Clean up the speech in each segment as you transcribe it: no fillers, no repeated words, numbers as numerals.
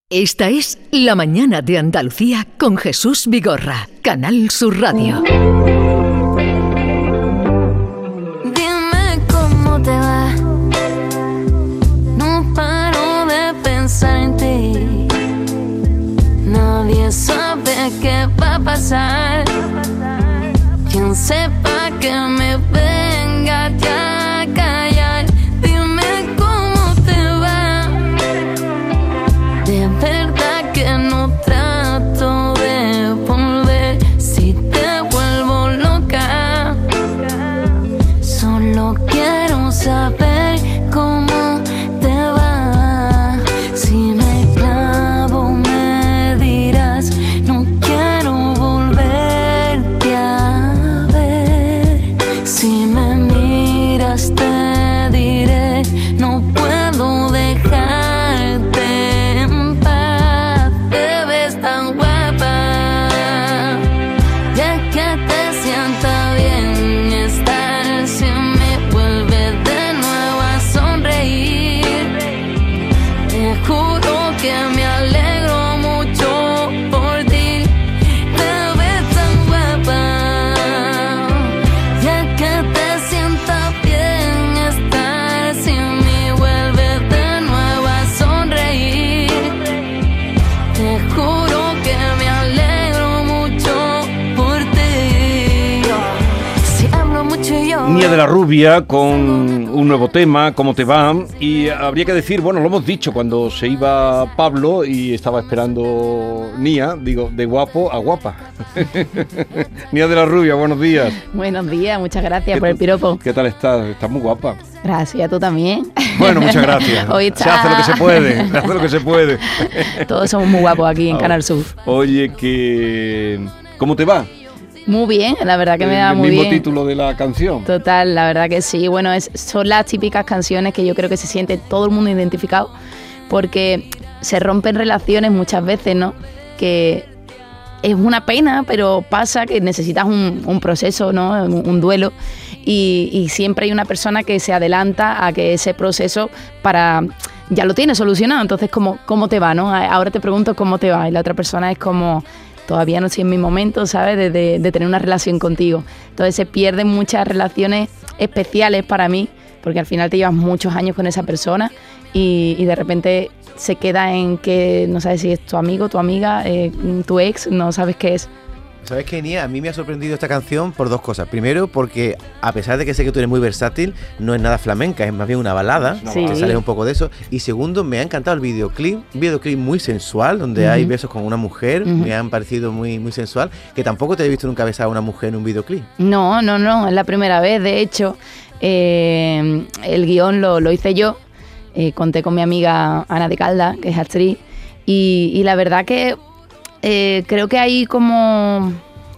Esta es La Mañana de Andalucía con Jesús Vigorra, Canal Sur Radio. Dime cómo te va. No paro de pensar en ti. Nadie sabe qué va a pasar. Quien sepa que me venga ya a callar. Dime cómo te va. De verdad que no trato de volver. Si te vuelvo loca, solo quiero saber cómo te va. Si me clavo me dirás, no quiero volverte a ver. Si me miras te diré, no puedo dejarte en paz. Te ves tan guapa, ya que te sienta bien estar. Si me vuelve de nuevo a sonreír, te juro que me alegro mucho por ti. Te ves tan guapa, ya que te sienta bien estar. Si me vuelve de nuevo a sonreír, te juro que me alegro mucho por ti. Si hablo mucho yo. Nia de la Rubia con un nuevo tema, ¿Cómo te va? Y habría que decir, bueno, lo hemos dicho cuando se iba Pablo y estaba esperando Nia, digo, de guapo a guapa. Nia de la Rubia, buenos días. Buenos días, muchas gracias por ¿Qué el piropo. ¿Qué tal estás? Estás muy guapa. Gracias, tú también. Bueno, muchas gracias. Hoy está... Se hace lo que se puede, se hace lo que se puede. Todos somos muy guapos aquí en Canal Sur. Oye, que... ¿Cómo te va? Muy bien, la verdad que me da muy El mismo bien. título de la canción. Total, la verdad que sí. Bueno, son las típicas canciones que yo creo que se siente todo el mundo identificado, porque se rompen relaciones muchas veces, ¿no? Que es una pena, pero pasa que necesitas un proceso, ¿no? Un duelo, y siempre hay una persona que se adelanta a que ese proceso ya lo tiene solucionado. Entonces, ¿cómo te va, no? Ahora te pregunto cómo te va, y la otra persona es como... Todavía no estoy en mi momento, ¿sabes? De tener una relación contigo. Entonces se pierden muchas relaciones especiales para mí, porque al final te llevas muchos años con esa persona y de repente se queda en que no sabes si es tu amigo, tu amiga, tu ex, no sabes qué es. ¿Sabes qué, Nia? A mí me ha sorprendido esta canción por dos cosas. Primero, porque a pesar de que sé que tú eres muy versátil, no es nada flamenca, es más bien una balada. Sí. Te sales un poco de eso. Y segundo, me ha encantado el videoclip. Un videoclip muy sensual, donde hay besos con una mujer. Me han parecido muy, muy sensual. Que tampoco te he visto nunca besar a una mujer en un videoclip. No, es la primera vez. De hecho, el guión lo hice yo. Conté con mi amiga Ana de Calda, que es actriz. Y la verdad que creo que hay como...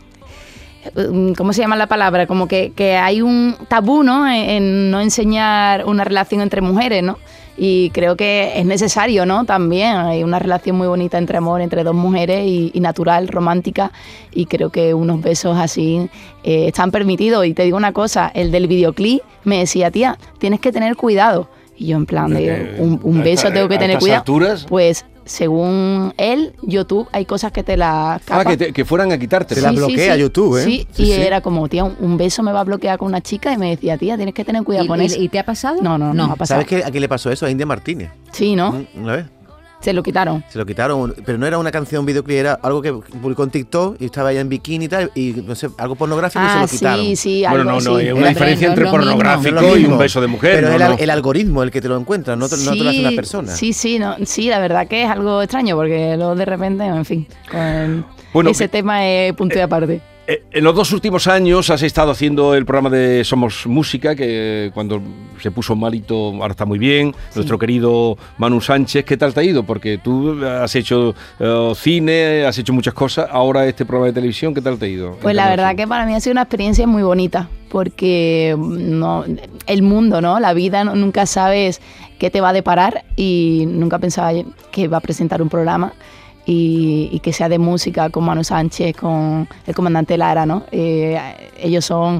¿Cómo se llama la palabra? Como que hay un tabú, ¿no? En no enseñar una relación entre mujeres, ¿no? Y creo que es necesario, ¿no? También hay una relación muy bonita entre amor, entre dos mujeres y natural, romántica. Y creo que unos besos así están permitidos. Y te digo una cosa, el del videoclip me decía, tía, tienes que tener cuidado. Y yo en plan, un beso tengo que tener cuidado. ¿Alturas? Pues... Según él, YouTube, hay cosas que te la capa. Que fueran a quitarte. Te la bloquea YouTube, ¿eh? Sí, y era como, tía, un beso me va a bloquear con una chica, y me decía, tía, tienes que tener cuidado con eso. ¿Y te ha pasado? No ha pasado. ¿Sabes a quién le pasó eso? A India Martínez. Sí, ¿no? ¿Una vez? Se lo quitaron. Se lo quitaron, pero no era una canción videoclip, era algo que publicó en TikTok y estaba ella en bikini y tal, y no sé, algo pornográfico y se lo quitaron. Sí, Bueno, algo no, así. hay una diferencia entre pornográfico y un beso de mujer. Pero no. el algoritmo el que te lo encuentra, no te lo hace una persona. Sí, la verdad que es algo extraño, porque luego de repente, en fin, ese tema es punto y aparte. En los 2 últimos años has estado haciendo el programa de Somos Música, que cuando se puso malito ahora está muy bien. Sí. Nuestro querido Manu Sánchez, ¿qué tal te ha ido? Porque tú has hecho cine, has hecho muchas cosas. Ahora este programa de televisión, ¿qué tal te ha ido? Pues la verdad que para mí ha sido una experiencia muy bonita, porque el mundo, ¿no? La vida, nunca sabes qué te va a deparar, y nunca pensaba que iba a presentar un programa. Y que sea de música con Manu Sánchez, con el comandante Lara, ¿no? Ellos son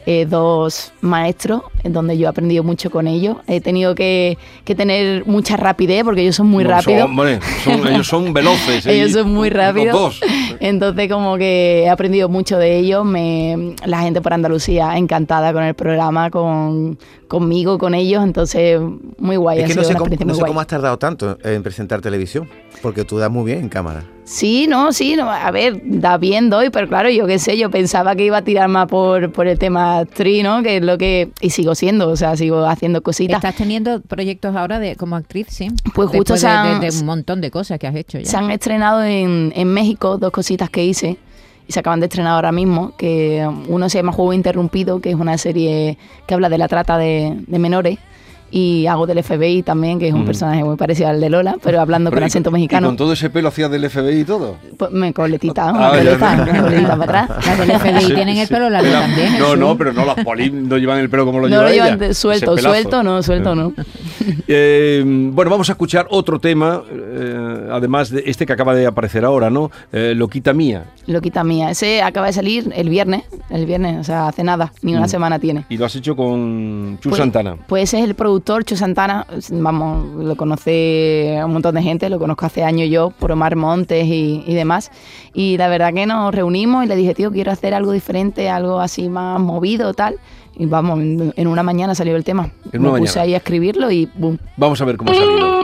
dos maestros, en donde yo he aprendido mucho con ellos. He tenido que tener mucha rapidez, porque ellos son muy rápidos. Ellos son veloces. Ellos son muy rápidos. Los dos. Entonces, como que he aprendido mucho de ellos. La gente por Andalucía encantada con el programa, conmigo, con ellos. Entonces, muy guay. Es que no sé cómo has tardado tanto en presentar televisión, porque tú das muy bien en cámara. Sí, a ver, da bien, doy, pero claro, yo qué sé, yo pensaba que iba a tirar más por el tema actriz, ¿no? Que es lo que... Y sigo siendo, o sea, sigo haciendo cositas. ¿Estás teniendo proyectos ahora como actriz, sí? Pues justo de un montón de cosas que has hecho ya. Se han estrenado en México 2 cositas que hice y se acaban de estrenar ahora mismo, que uno se llama Juego Interrumpido, que es una serie que habla de la trata de menores. Y hago del FBI también, que es un personaje muy parecido al de Lola, pero hablando con acento mexicano. ¿Y con todo ese pelo hacías del FBI y todo? Pues coletita para atrás. Las del FBI tienen el pelo largo también. No, pero no, las polis no llevan el pelo como lo lleva ella. No lo llevan suelto no. Bueno, vamos a escuchar otro tema, además de este que acaba de aparecer ahora, ¿no? Loquita Mía. Loquita Mía. Ese acaba de salir el viernes, o sea, hace nada, ni una semana tiene. Y lo has hecho con Chu Santana. Pues ese es el productor, Chu Santana, vamos, lo conoce un montón de gente, lo conozco hace años yo, por Omar Montes y demás. Y la verdad que nos reunimos y le dije, tío, quiero hacer algo diferente, algo así más movido, tal. Y vamos, en una mañana salió el tema. Me puse ahí a escribirlo y ¡boom! Vamos a ver cómo ha salido.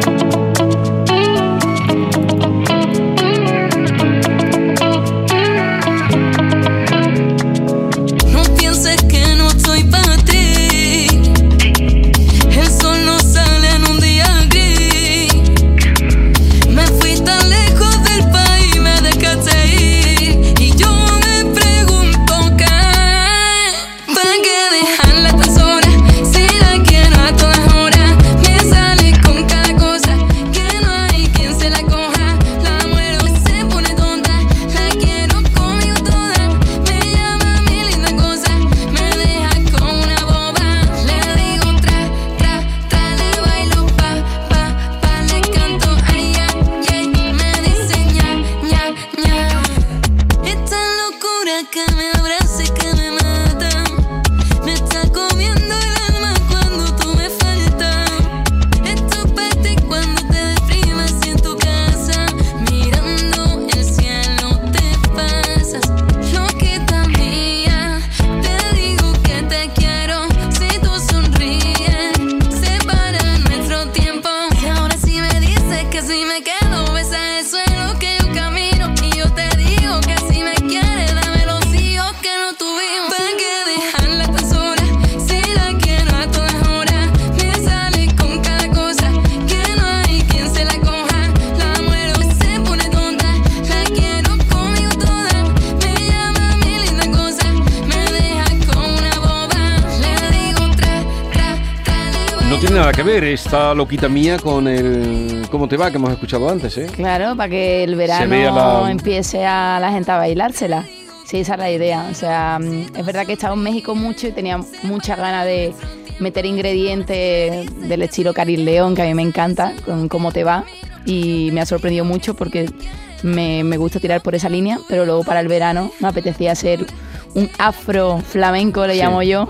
No tiene nada que ver esta Loquita Mía con el ¿Cómo te va? Que hemos escuchado antes, ¿eh? Claro, para que el verano empiece a la gente a bailársela. Sí, esa es la idea. O sea, es verdad que he estado en México mucho y tenía muchas ganas de meter ingredientes del estilo Karin León, que a mí me encanta, con Cómo te va. Y me ha sorprendido mucho porque me gusta tirar por esa línea, pero luego para el verano me apetecía hacer un afro flamenco, le llamo yo.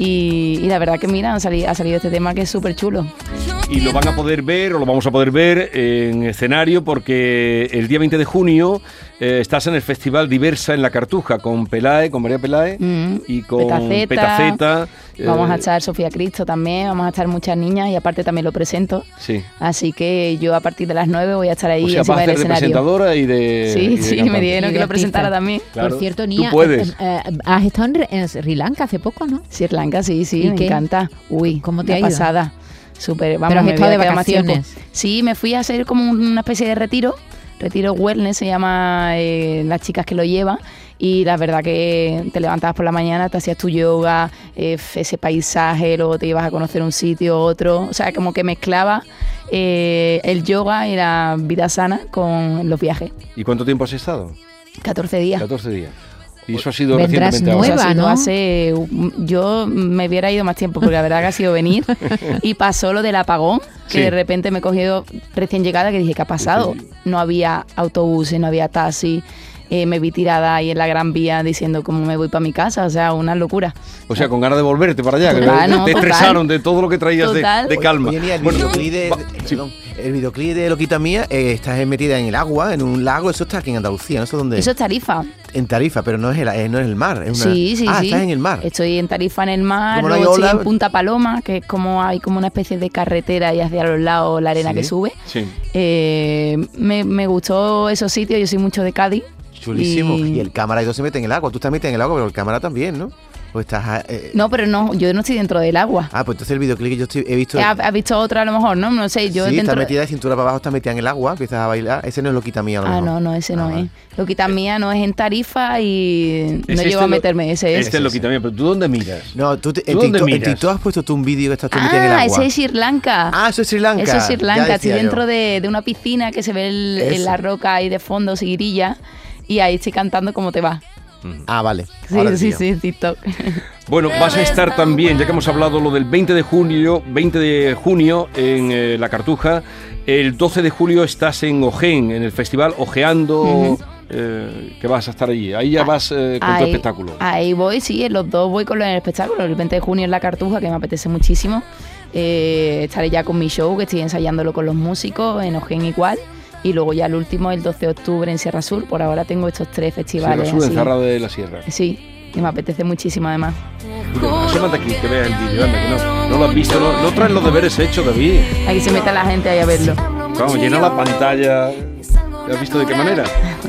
Y la verdad que mira, ha salido este tema que es súper chulo. Y lo van a poder ver, o lo vamos a poder ver en escenario, porque el día 20 de junio estás en el Festival Diversa en La Cartuja con María Peláez y con Petaceta. Vamos a estar Sofía Cristo también, vamos a estar muchas niñas y aparte también lo presento. Sí. Así que yo a partir de las 9 voy a estar ahí. O sea, vas a ser de presentadora y de... Sí, me dijeron que lo presentara también. Claro. Por cierto, Nia, has estado en Sri Lanka hace poco, ¿no? Sri Lanka, sí, me encanta. Uy, ¿cómo te ha ido? Pasada. Súper, vamos. Pero has estado de vacaciones. Sí, me fui a hacer como una especie de retiro wellness se llama, las chicas que lo llevan, y la verdad que te levantabas por la mañana, te hacías tu yoga, ese paisaje, luego te ibas a conocer un sitio, otro, o sea, como que mezclaba el yoga y la vida sana con los viajes. ¿Y cuánto tiempo has estado? 14 días. 14 días. Y eso ha sido vendrás recientemente nueva, ahora. ¿no? Yo me hubiera ido más tiempo, porque la verdad que ha sido venir. Y pasó lo del apagón, que de repente me he cogido recién llegada, que dije, ¿qué ha pasado? No había autobuses, no había taxi. me vi tirada ahí en la Gran Vía diciendo cómo me voy para mi casa, o sea, una locura. O sea, con ganas de volverte para allá, Total, que no, te total. estresaron de todo lo que traías de calma. Oye, Nia, el Bueno, videoclip el videoclip de Loquita Mía, estás metida en el agua, en un lago, eso está aquí en Andalucía, ¿no? ¿Eso dónde? Eso es Tarifa. En Tarifa, pero no es el mar. Es Sí. estás en el mar. Estoy en Tarifa en el mar, ¿Cómo no hay luego estoy ola? en Punta Paloma, que es como hay como una especie de carretera y hacia los lados la arena Sí. que sube. sí. Me gustó esos sitios, yo soy mucho de Cádiz. Chulísimo. Y el cámara y todo se mete en el agua. Tú estás metida en el agua, pero el cámara también, ¿no? O estás... No, pero no, yo no estoy dentro del agua. pues entonces el videoclip que yo he visto... ¿Has visto otro a lo mejor, no? No sé, yo sí, dentro... estás metida de cintura para abajo, estás metida en el agua, empiezas a bailar. Ese no es Loquita Mía, a lo mejor. No, ese no vale. es. Loquita Mía no es en Tarifa y no llego a meterme, ese es. Este es lo que también, pero ¿tú dónde miras? No, tú, ¿Tú dónde en miras? TikTok has puesto tú un vídeo que estás tú metida en el agua. Ese es Sri Lanka. Eso es Sri Lanka. Eso es Sri Ya Lanka, decía estoy yo. dentro de una piscina que se ve en Eso. la roca ahí de fondo, Siguirilla, y ahí estoy cantando ¿Cómo te va? Vale. Ahora te Sí, pillo. TikTok. Bueno, vas a estar también, ya que hemos hablado lo del 20 de junio en La Cartuja. El 12 de julio estás en Ojén, en el festival Ojeando, que vas a estar allí. Ahí ya vas con tu espectáculo. Ahí voy, sí, en los dos voy con el espectáculo. El 20 de junio en La Cartuja, que me apetece muchísimo. Estaré ya con mi show, que estoy ensayándolo con los músicos, en Ojén igual. Y luego ya el último, el 12 de octubre en Sierra Sur. Por ahora tengo estos 3 festivales. Sierra Sur, así. en Zarra de la Sierra. Sí, y me apetece muchísimo además. Asómate aquí, que veas el vídeo, anda, que no lo has visto, no traes los deberes hechos, David. Aquí se meta la gente ahí a verlo. Vamos, llena la pantalla. ¿Te has visto de qué manera?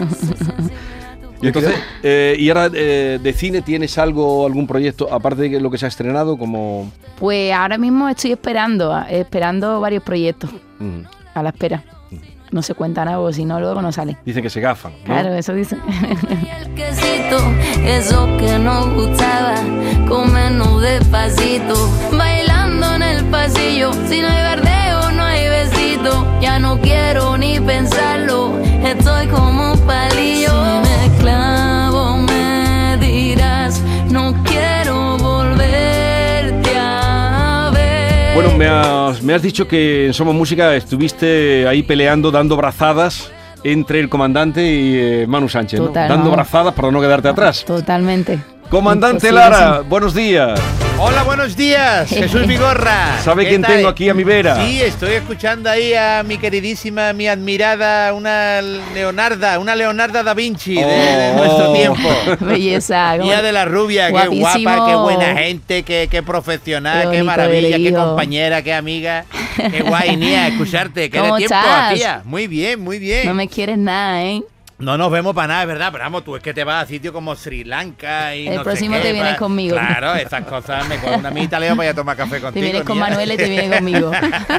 Y entonces, y ahora de cine, ¿tienes algún proyecto, aparte de lo que se ha estrenado, como...? Pues ahora mismo estoy esperando varios proyectos. A la espera. No se cuenta nada, o si no, luego no sale. Dicen que se gafan, ¿no? Claro, eso dicen. El quesito, eso que nos gustaba, comernos despacito, bailando en el pasillo. Si no hay verdeo, no hay besito. Ya no quiero ni pensarlo, estoy como un palillo. Si me clavo, me dirás, no quiero volverte a ver. Bueno, me has dicho que en Somos Música estuviste ahí peleando, dando brazadas entre el comandante y Manu Sánchez, ¿no? Total, Dando vamos. brazadas para no quedarte atrás. Totalmente. Comandante Imposible, Lara, buenos días. Hola, buenos días, Jesús Vigorra. ¿Sabe ¿Qué quién tal? tengo aquí a mi vera? Sí, estoy escuchando ahí a mi queridísima, mi admirada, una Leonarda da Vinci de nuestro tiempo. Belleza. Mía de la Rubia, Guapísimo. qué guapa, qué buena gente, qué profesional, Qué qué bonito maravilla, el qué hijo. compañera, qué amiga. Qué guay, Nia, escucharte. ¿Qué de ¿Cómo tiempo estás? hacía? Muy bien, muy bien. No me quieres nada, ¿eh? No nos vemos para nada, es verdad, pero vamos, tú es que te vas a sitios como Sri Lanka y El no sé próximo qué, te vienes conmigo. Claro, esas cosas, me cojo una mitad leo para ir a tomar café contigo. Te vienes con Nia. Manuel y te vienes conmigo.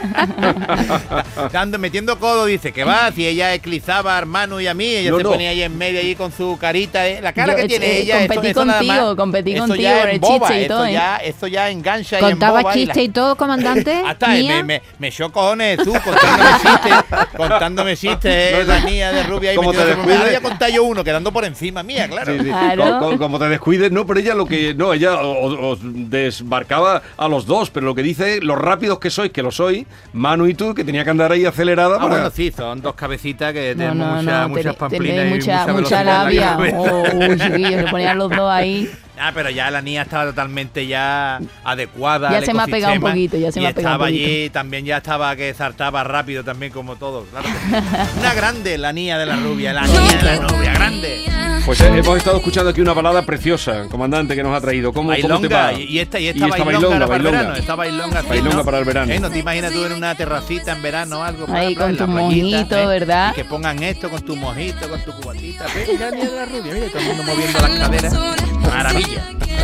Metiendo codo, dice que va, si ella eclizaba a Armanu y a mí, ella se ponía ahí en medio allí con su carita, la cara Yo, que tiene ella. competí eso nada contigo, más, competí eso contigo ya por el emboba, chiste y todo, Eso ya engancha y ¿Contaba emboba. chiste y todo, comandante? Hasta Mía? me echó cojones tú contándome chistes, la Nia de Rubia y ¿Cómo te me descuides? voy a contar yo uno, quedando por encima mía, claro. Sí, sí. Claro. Como te descuides, no, pero ella ella os desmarcaba a los dos, pero lo que dice, los rápidos que sois, que lo sois, Manu y tú, que tenía que andar ahí acelerada para... Bueno, sí, son dos cabecitas que tenemos muchas pamplinas tenéis y mucha velocidad en la labia. cabeza. Uy, chiquillos, se ponían los dos ahí. Pero ya la niña estaba totalmente ya adecuada. Ya al se me ha pegado un ecosistema, poquito, ya se me ha pegado un estaba poquito. allí, también ya estaba que saltaba rápido también como todos. Claro que sí. Una grande, la niña de la rubia, la niña de la rubia, grande. Pues hemos estado escuchando aquí una balada preciosa, comandante, que nos ha traído. ¿Cómo te Bailonga, va? y esta bailonga, bailonga para el bailonga. verano, esta bailonga, así, Bailonga ¿no? para el verano. ¿No te imaginas tú en una terracita en verano o algo? Ahí con en la tu playita, mojito, ¿verdad? Y que pongan esto con tu mojito, con tu cubatita. Mira, niña de la rubia, mira, todo el mundo moviendo las caderas. Maravilla.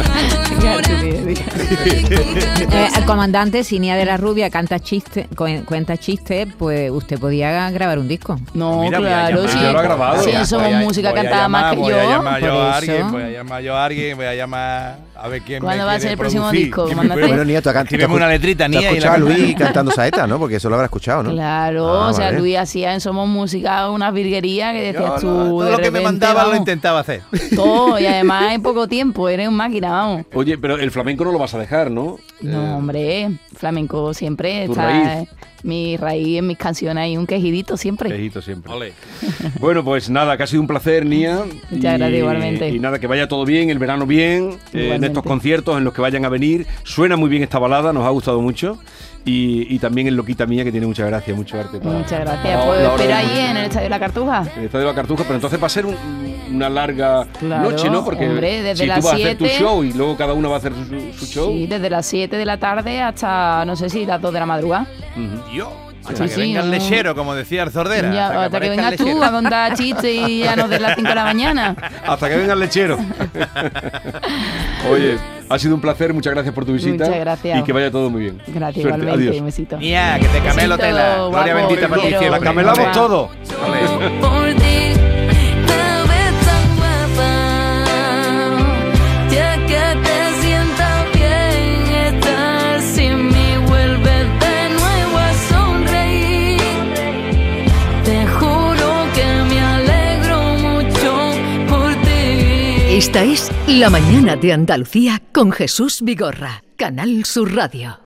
El comandante, si Nia de la Rubia cuenta chistes, pues usted podía grabar un disco. No, Mira, voy a claro, llamar. sí. Ya lo ha grabado. Sí, somos música, cantaba más que voy yo. a llamar yo por a eso. alguien, voy a llamar yo a alguien, voy a llamar a ver quién ¿Cuándo me va a quiere ser el próximo producir. disco, ¿Quién me comandante? puede- Bueno, Nia, tú has Escríbeme una letrita, Nia, y la escuchado a cantamos. Luis cantando saeta, ¿no? Porque eso lo habrás escuchado, ¿no? Claro, Ah, o sea, vale. Luis hacía en Somos Música una virguería que Yo, decías tú. todo de lo que me repente, mandaba lo vamos, intentaba hacer. todo, y además en poco tiempo, eres un máquina, vamos. Oye, pero el flamenco no lo vas a dejar, ¿no? No, hombre, flamenco siempre tu está. raíz. mi raíz en mis canciones hay un quejidito siempre. Quejito siempre. Ole. Bueno, pues nada, que ha sido un placer, Nia. Muchas gracias, igualmente. Y nada, que vaya todo bien, el verano bien, en Igualmente. estos conciertos en los que vayan a venir. Suena muy bien esta balada, nos ha gustado mucho. Y también el Loquita Mía, que tiene mucha gracia, mucho arte. Muchas gracias. para Pues la hora espera de- allí en el Estadio de la Cartuja. En el Estadio de la Cartuja, pero entonces va a ser una larga Claro, noche, ¿no? Porque hombre, desde si las tú vas a hacer tu 7, show y luego cada uno va a hacer su show. Sí, desde las 7 de la tarde hasta, no sé si las 2 de la madrugada. Ujú. Yo, hasta Sí, que venga el no. lechero, como decía el Sordera. Ya, hasta que aparezca el vengas tú lechero. a contar chistes y ya nos de las 5 de la mañana. Hasta que venga el lechero. Oye, ha sido un placer, muchas gracias por tu visita. Muchas gracias. Y que vaya todo muy bien. Gracias, Suerte, igualmente. adiós. Un besito. Mía, que te camelo Besito, tela. Gloria guapo, bendita te para ti quiero. siempre. La camelamos Ole. todo. Ole. Por ti, te ves tan guapa, ya que te sientas bien estar sin mí, vuelves de nuevo a sonreír. Te juro que me alegro mucho por ti. Esta es La Mañana de Andalucía con Jesús Vigorra, Canal Sur Radio.